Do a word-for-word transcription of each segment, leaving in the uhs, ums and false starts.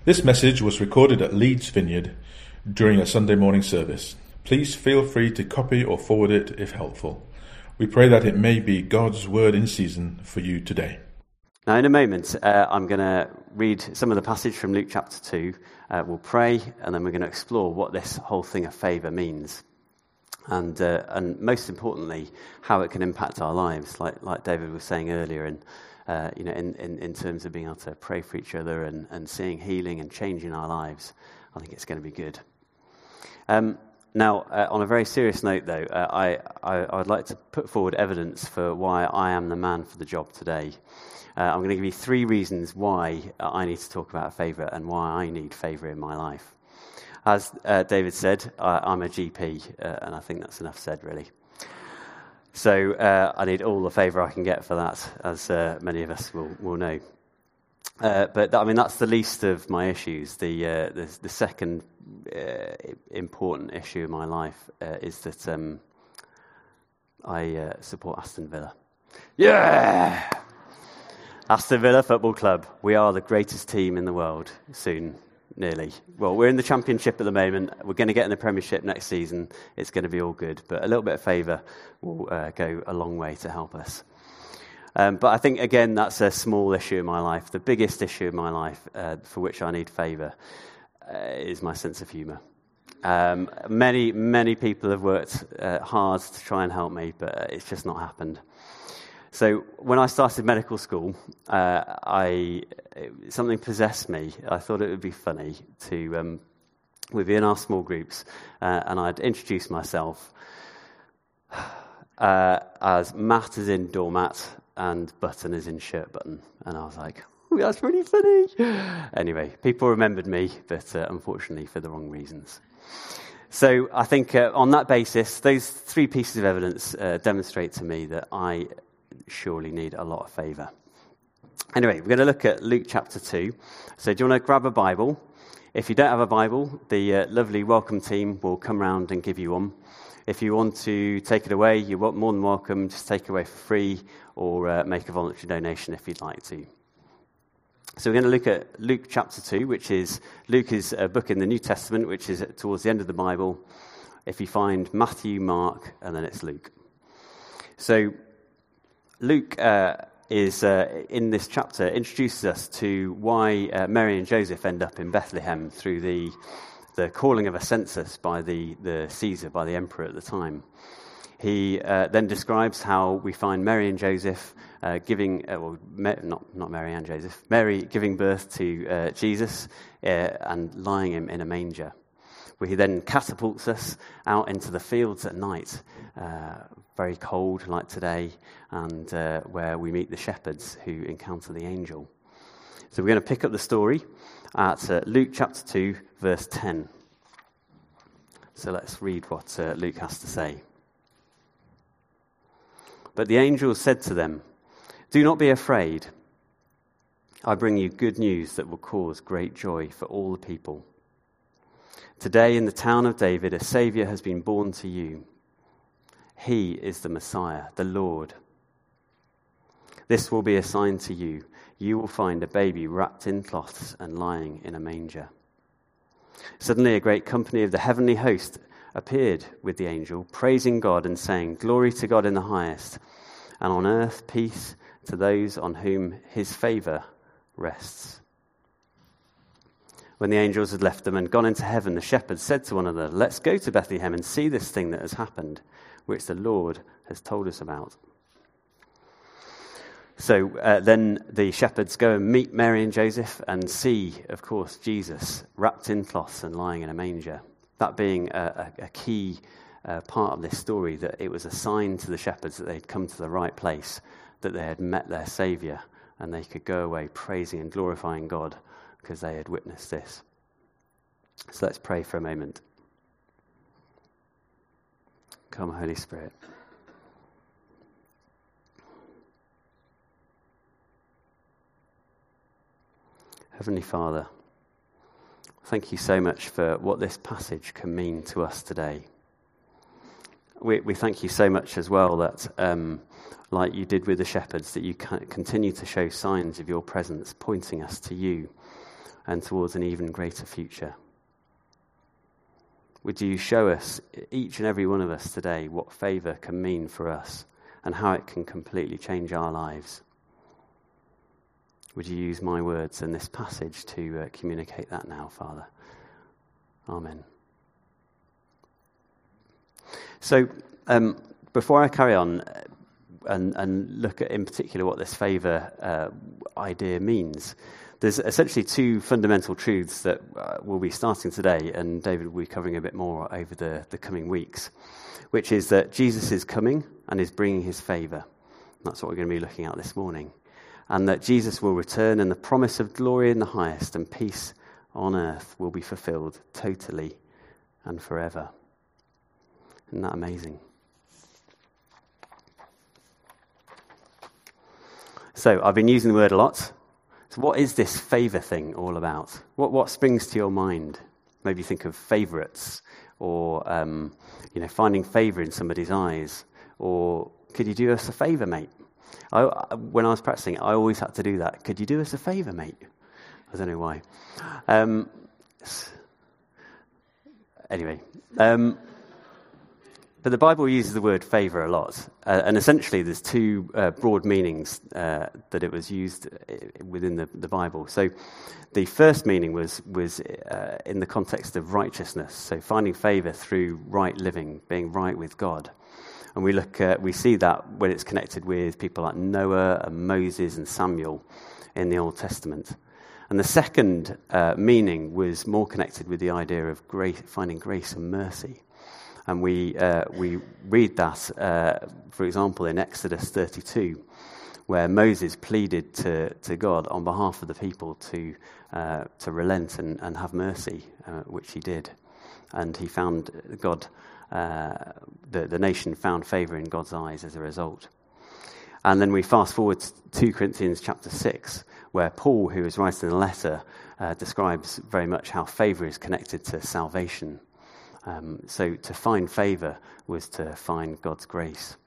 This message was recorded at Leeds Vineyard during a Sunday morning service. Please feel free to copy or forward it if helpful. We pray that it may be God's word in season for you today. Now, in a moment, uh, I'm going to read some of the passage from Luke chapter two. Uh, we'll pray, and then we're going to explore what this whole thing of favour means. And uh, and most importantly, how it can impact our lives, like like David was saying earlier, and uh, you know, in, in, in terms of being able to pray for each other and, and seeing healing and change in our lives. I think it's going to be good. Um, now, uh, on a very serious note, though, uh, I, I I would like to put forward evidence for why I am the man for the job today. Uh, I'm going to give you three reasons why I need to talk about favour and why I need favour in my life. As uh, David said, I, I'm a G P, uh, and I think that's enough said, really. So uh, I need all the favour I can get for that, as uh, many of us will, will know. Uh, but that, I mean, that's the least of my issues. The uh, the, the second uh, important issue in my life uh, is that um, I uh, support Aston Villa. Yeah! Aston Villa Football Club. We are the greatest team in the world soon. Nearly. Well, we're in the Championship at the moment. We're going to get in the Premiership next season. It's going to be all good. But a little bit of favour will uh, go a long way to help us. Um, but I think, again, that's a small issue in my life. The biggest issue in my life uh, for which I need favour uh, is my sense of humour. Um, many, many people have worked uh, hard to try and help me, but it's just not happened. So when I started medical school, uh, I it, something possessed me. I thought it would be funny to um, we'd be in our small groups, uh, and I'd introduce myself uh, as Matt as in doormat and Button as in shirt button, and I was like, "Ooh, that's really funny." Anyway, people remembered me, but uh, unfortunately for the wrong reasons. So I think uh, on that basis, those three pieces of evidence uh, demonstrate to me that I surely need a lot of favour. Anyway, we're going to look at Luke chapter two. So do you want to grab a Bible? If you don't have a Bible, the uh, lovely welcome team will come round and give you one. If you want to take it away, you're more than welcome. Just take it away for free or uh, make a voluntary donation if you'd like to. So we're going to look at Luke chapter two, which is, Luke is a book in the New Testament, which is towards the end of the Bible. If you find Matthew, Mark, and then it's Luke. So Luke uh, is, uh, in this chapter, introduces us to why uh, Mary and Joseph end up in Bethlehem through the the calling of a census by the, the Caesar, by the emperor at the time. He uh, then describes how we find Mary and Joseph uh, giving, uh, well, Ma- not, not Mary and Joseph, Mary giving birth to uh, Jesus uh, and lying him in a manger. Where he then catapults us out into the fields at night, uh, very cold like today, and uh, where we meet the shepherds who encounter the angel. So we're going to pick up the story at uh, Luke chapter two, verse ten. So let's read what uh, Luke has to say. But the angel said to them, "Do not be afraid. I bring you good news that will cause great joy for all the people. Today in the town of David, a Saviour has been born to you. He is the Messiah, the Lord. This will be a sign to you. You will find a baby wrapped in cloths and lying in a manger." Suddenly a great company of the heavenly host appeared with the angel, praising God and saying, "Glory to God in the highest, and on earth peace to those on whom his favour rests." When the angels had left them and gone into heaven, the shepherds said to one another, "Let's go to Bethlehem and see this thing that has happened, which the Lord has told us about." So uh, then the shepherds go and meet Mary and Joseph and see, of course, Jesus wrapped in cloths and lying in a manger. That being a, a, a key uh, part of this story, that it was a sign to the shepherds that they'd come to the right place, that they had met their Saviour, and they could go away praising and glorifying God because they had witnessed this. So let's pray for a moment. Come, Holy Spirit. Heavenly Father, thank you so much for what this passage can mean to us today. We, we thank you so much as well that, um, like you did with the shepherds, that you continue to show signs of your presence, pointing us to you, and towards an even greater future. Would you show us, each and every one of us today, what favour can mean for us and how it can completely change our lives? Would you use my words and this passage to uh, communicate that now, Father? Amen. So, um, before I carry on and, and look at in particular what this favour uh, idea means, there's essentially two fundamental truths that uh, we'll be starting today, and David will be covering a bit more over the, the coming weeks, which is that Jesus is coming and is bringing his favour. That's what we're going to be looking at this morning. And that Jesus will return and the promise of glory in the highest and peace on earth will be fulfilled totally and forever. Isn't that amazing? So I've been using the word a lot. So what is this favour thing all about? What what springs to your mind? Maybe you think of favourites, or um, you know, finding favour in somebody's eyes, or could you do us a favour, mate? I, when I was practicing, I always had to do that. Could you do us a favour, mate? I don't know why. Um, anyway, um, but the Bible uses the word favour a lot, uh, and essentially there's two uh, broad meanings uh, that it was used within the, the Bible. So the first meaning was was uh, in the context of righteousness, so finding favour through right living, being right with God. And we look, uh, we see that when it's connected with people like Noah and Moses and Samuel in the Old Testament. And the second uh, meaning was more connected with the idea of grace, finding grace and mercy. And we uh, we read that, uh, for example, in Exodus thirty-two, where Moses pleaded to, to God on behalf of the people to uh, to relent and, and have mercy, uh, which he did. And he found God. Uh, the, the nation found favour in God's eyes as a result. And then we fast forward to two Corinthians chapter six, where Paul, who is writing the letter, uh, describes very much how favour is connected to salvation. Um, so to find favour was to find God's grace.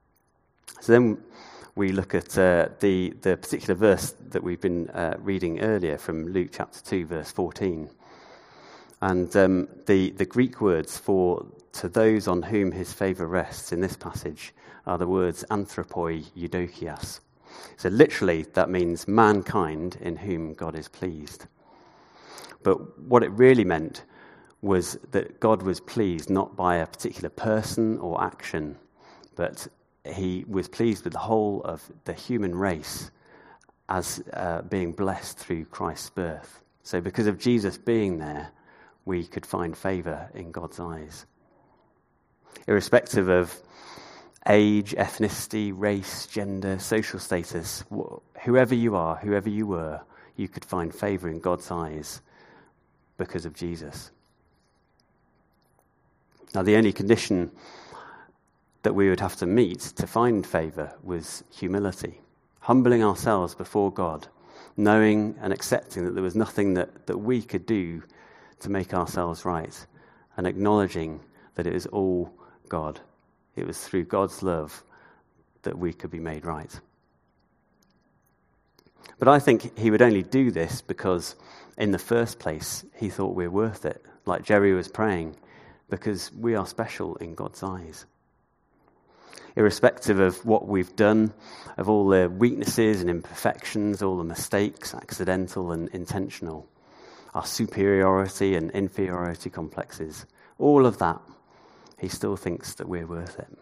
So then we look at uh, the, the particular verse that we've been uh, reading earlier from Luke chapter two, verse fourteen. And um, the, the Greek words for to those on whom his favour rests in this passage are the words anthropoi eudokias. So literally that means mankind in whom God is pleased. But what it really meant was that God was pleased not by a particular person or action, but he was pleased with the whole of the human race as uh, being blessed through Christ's birth. So because of Jesus being there, we could find favour in God's eyes. Irrespective of age, ethnicity, race, gender, social status, wh- whoever you are, whoever you were, you could find favour in God's eyes because of Jesus. Now, the only condition that we would have to meet to find favour was humility, humbling ourselves before God, knowing and accepting that there was nothing that, that we could do to make ourselves right, and acknowledging that it was all God. It was through God's love that we could be made right. But I think he would only do this because in the first place he thought we're worth it, like Jerry was praying, because we are special in God's eyes. Irrespective of what we've done, of all the weaknesses and imperfections, all the mistakes, accidental and intentional, our superiority and inferiority complexes, all of that, he still thinks that we're worth it.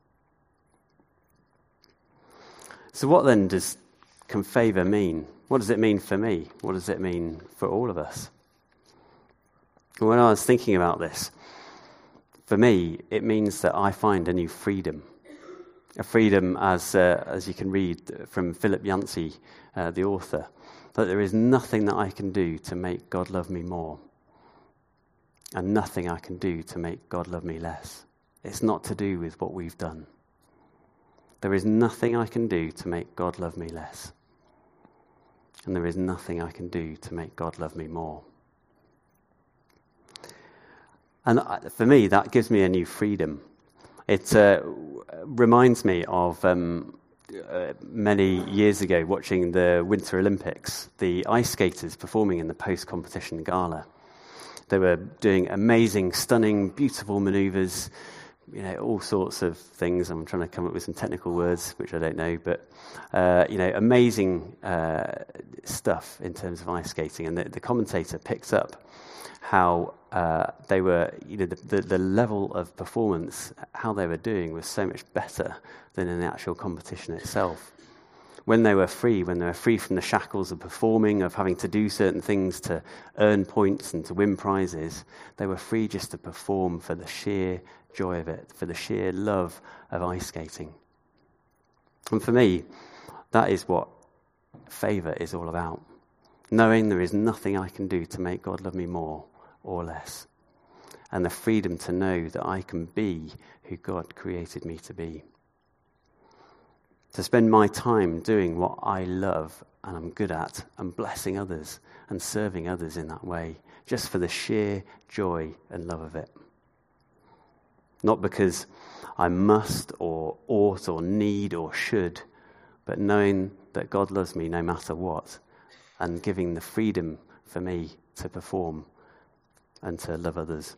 So what then does can favour mean? What does it mean for me? What does it mean for all of us? When I was thinking about this, for me, it means that I find a new freedom. A freedom, as uh, as you can read from Philip Yancey, uh, the author, that there is nothing that I can do to make God love me more, and nothing I can do to make God love me less. It's not to do with what we've done. There is nothing I can do to make God love me less, and there is nothing I can do to make God love me more. And for me, that gives me a new freedom. It uh, reminds me of um, uh, many years ago watching the Winter Olympics, the ice skaters performing in the post-competition gala. They were doing amazing, stunning, beautiful manoeuvres, you know, all sorts of things. I'm trying to come up with some technical words, which I don't know, but, uh, you know, amazing uh, stuff in terms of ice skating. And the, the commentator picked up how uh, they were, you know, the, the, the level of performance, how they were doing was so much better than in the actual competition itself. When they were free, when they were free from the shackles of performing, of having to do certain things to earn points and to win prizes, they were free just to perform for the sheer joy of it, for the sheer love of ice skating. And for me, that is what favour is all about. Knowing there is nothing I can do to make God love me more or less. And the freedom to know that I can be who God created me to be. To spend my time doing what I love and I'm good at and blessing others and serving others in that way, just for the sheer joy and love of it. Not because I must or ought or need or should, but knowing that God loves me no matter what and giving the freedom for me to perform and to love others.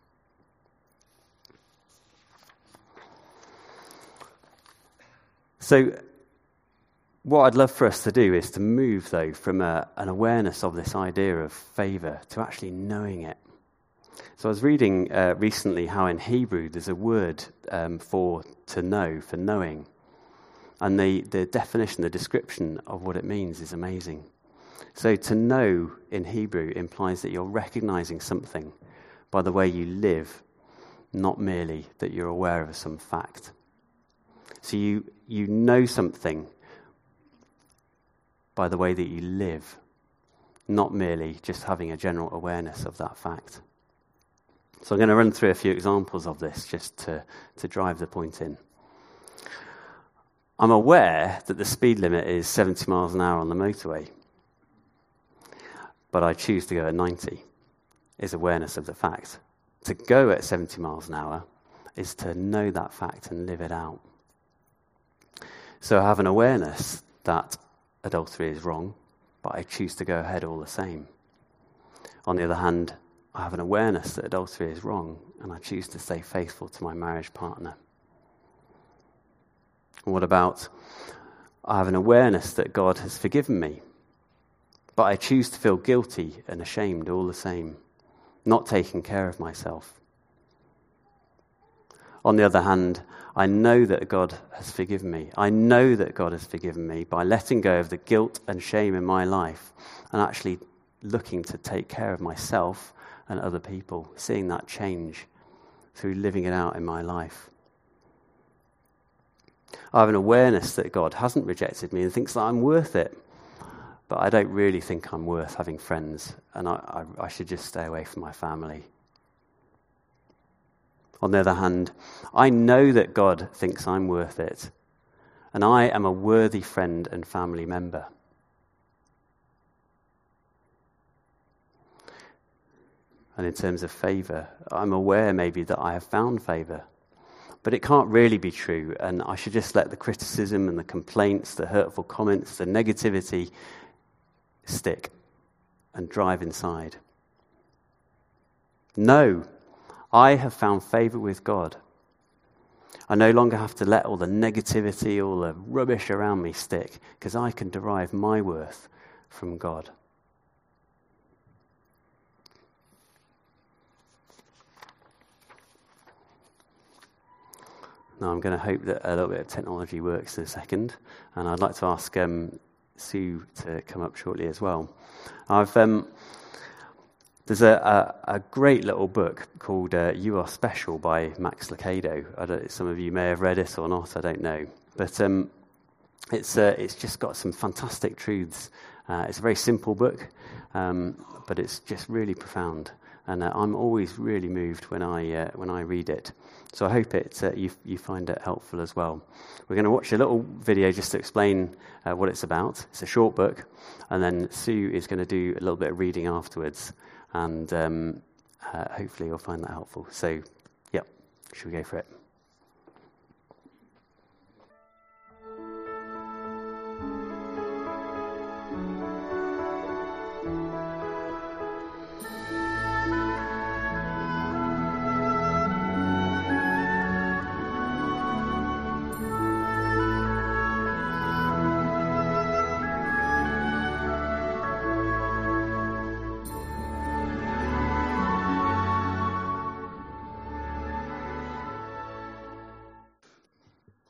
So what I'd love for us to do is to move, though, from a, an awareness of this idea of favour to actually knowing it. So I was reading uh, recently how in Hebrew there's a word um, for to know, for knowing. And the, the definition, the description of what it means is amazing. So to know in Hebrew implies that you're recognising something by the way you live, not merely that you're aware of some fact. So you, you know something by the way that you live, not merely just having a general awareness of that fact. So I'm going to run through a few examples of this just to, to drive the point in. I'm aware that the speed limit is seventy miles an hour on the motorway, but I choose to go at ninety, is awareness of the fact. To go at seventy miles an hour is to know that fact and live it out. So I have an awareness that adultery is wrong, but I choose to go ahead all the same. On the other hand, I have an awareness that adultery is wrong, and I choose to stay faithful to my marriage partner. And what about, I have an awareness that God has forgiven me, but I choose to feel guilty and ashamed all the same, not taking care of myself. On the other hand, I know that God has forgiven me. I know that God has forgiven me by letting go of the guilt and shame in my life and actually looking to take care of myself and other people, seeing that change through living it out in my life. I have an awareness that God hasn't rejected me and thinks that I'm worth it, but I don't really think I'm worth having friends, and I, I, I should just stay away from my family. On the other hand, I know that God thinks I'm worth it, and I am a worthy friend and family member. And in terms of favour, I'm aware maybe that I have found favour, but it can't really be true, and I should just let the criticism and the complaints, the hurtful comments, the negativity stick and drive inside. No. I have found favour with God. I no longer have to let all the negativity, all the rubbish around me stick, because I can derive my worth from God. Now I'm going to hope that a little bit of technology works in a second, and I'd like to ask um, Sue to come up shortly as well. I've... Um, There's a, a, a great little book called uh, You Are Special by Max Lucado. I don't, some of you may have read it or not, I don't know. But um, it's uh, it's just got some fantastic truths. Uh, it's a very simple book, um, but it's just really profound. And uh, I'm always really moved when I uh, when I read it. So I hope it uh, you you find it helpful as well. We're going to watch a little video just to explain uh, what it's about. It's a short book, and then Sue is going to do a little bit of reading afterwards. And um, uh, hopefully you'll find that helpful. So, yeah, should we go for it?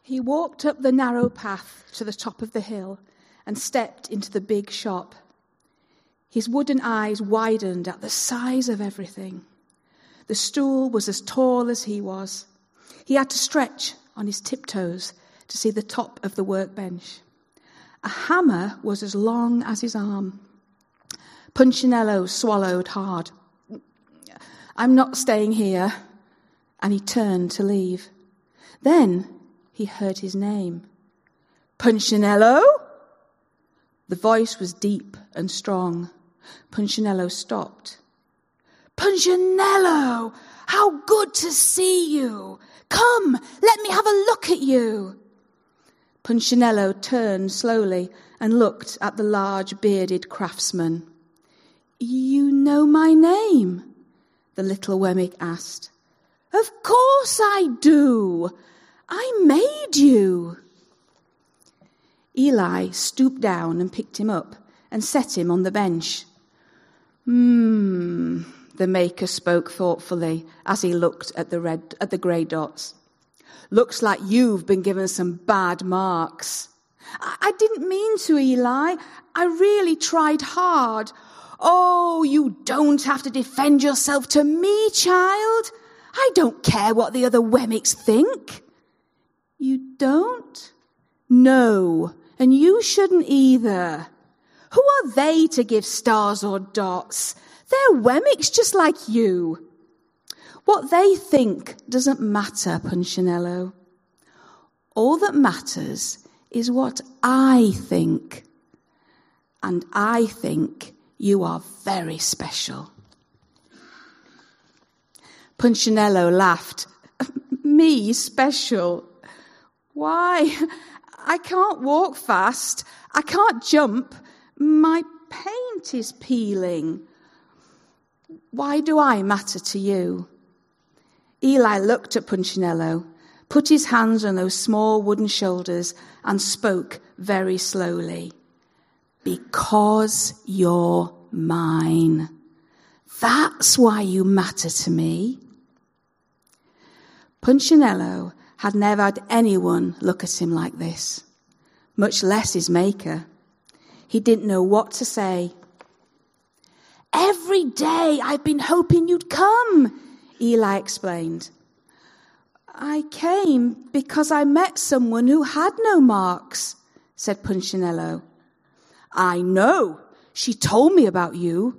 He walked up the narrow path to the top of the hill and stepped into the big shop. His wooden eyes widened at the size of everything. The stool was as tall as he was. He had to stretch on his tiptoes to see the top of the workbench. A hammer was as long as his arm. Punchinello swallowed hard. "I'm not staying here." And he turned to leave. Then he heard his name. "Punchinello?" The voice was deep and strong. Punchinello stopped. "Punchinello, how good to see you. Come, let me have a look at you." Punchinello turned slowly and looked at the large bearded craftsman. "You know my name?" the little Wemmick asked. "Of course I do. I made you." Eli stooped down and picked him up and set him on the bench. Hmm, the maker spoke thoughtfully as he looked at the red at the grey dots. "Looks like you've been given some bad marks." I, I didn't mean to, Eli. I really tried hard." "Oh, you don't have to defend yourself to me, child. I don't care what the other Wemmicks think." "You don't?" "No, and you shouldn't either. Who are they to give stars or dots? They're Wemmicks just like you." "What they think doesn't matter, Punchinello. All that matters is what I think. And I think you are very special." Punchinello laughed. "Me special? Why, I can't walk fast. I can't jump. My paint is peeling. Why do I matter to you?" Eli looked at Punchinello, put his hands on those small wooden shoulders, and spoke very slowly. "Because you're mine. That's why you matter to me." Punchinello had never had anyone look at him like this, much less his maker. He didn't know what to say. "Every day I've been hoping you'd come," Eli explained. "I came because I met someone who had no marks," said Punchinello. "I know. She told me about you."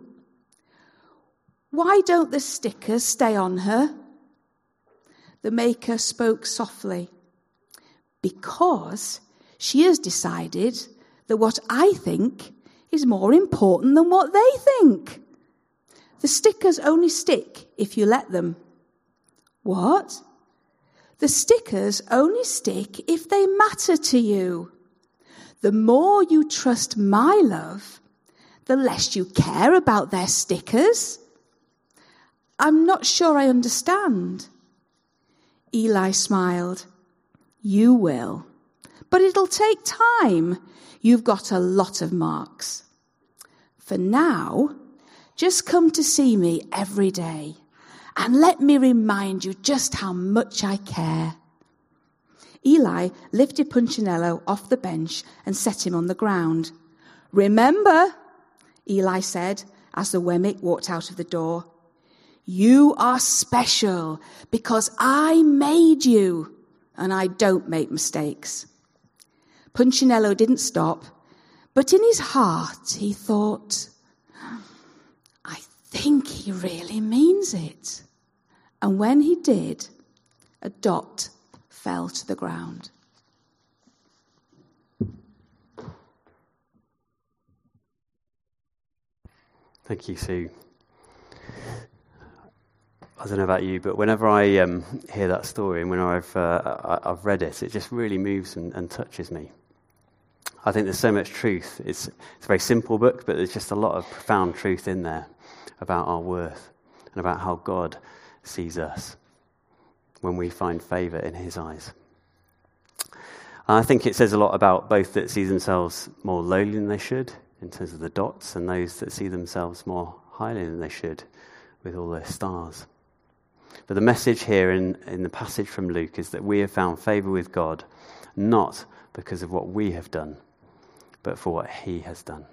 "Why don't the stickers stay on her?" The maker spoke softly. "Because she has decided that what I think is more important than what they think. The stickers only stick if you let them." "What?" "The stickers only stick if they matter to you. The more you trust my love, the less you care about their stickers." "I'm not sure I understand." Eli smiled. "You will, but it'll take time. You've got a lot of marks. For now, just come to see me every day and let me remind you just how much I care." Eli lifted Punchinello off the bench and set him on the ground. "Remember," Eli said as the Wemmick walked out of the door, "you are special because I made you, and I don't make mistakes." Punchinello didn't stop, but in his heart he thought, "I think he really means it." And when he did, a dot fell to the ground. Thank you, Sue. I don't know about you, but whenever I um, hear that story and whenever I've, uh, I've read it, it just really moves and, and touches me. I think there's so much truth. It's, it's a very simple book, but there's just a lot of profound truth in there about our worth and about how God sees us when we find favour in his eyes. And I think it says a lot about both that see themselves more lowly than they should, in terms of the dots, and those that see themselves more highly than they should, with all their stars. But the message here in, in the passage from Luke is that we have found favour with God not because of what we have done, but for what he has done.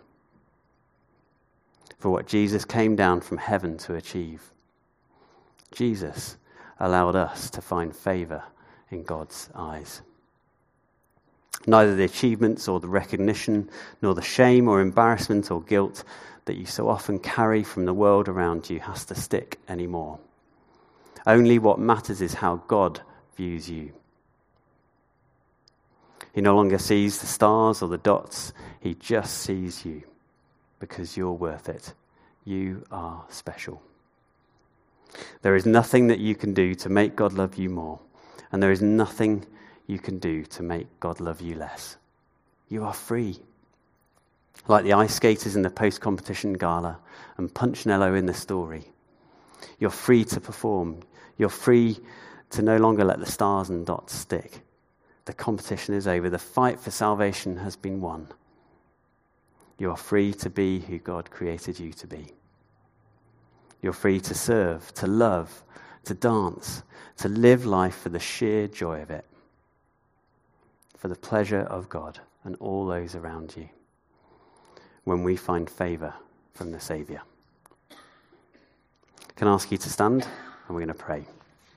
For what Jesus came down from heaven to achieve. Jesus allowed us to find favour in God's eyes. Neither the achievements or the recognition, nor the shame or embarrassment or guilt that you so often carry from the world around you has to stick anymore. Only what matters is how God views you. He no longer sees the stars or the dots. He just sees you because you're worth it. You are special. There is nothing that you can do to make God love you more, and there is nothing you can do to make God love you less. You are free. Like the ice skaters in the post-competition gala and Punchinello in the story. You're free to perform. You're free to no longer let the stars and dots stick. The competition is over. The fight for salvation has been won. You are free to be who God created you to be. You're free to serve, to love, to dance, to live life for the sheer joy of it, for the pleasure of God and all those around you, when we find favour from the Saviour. Can I ask you to stand, and we're going to pray.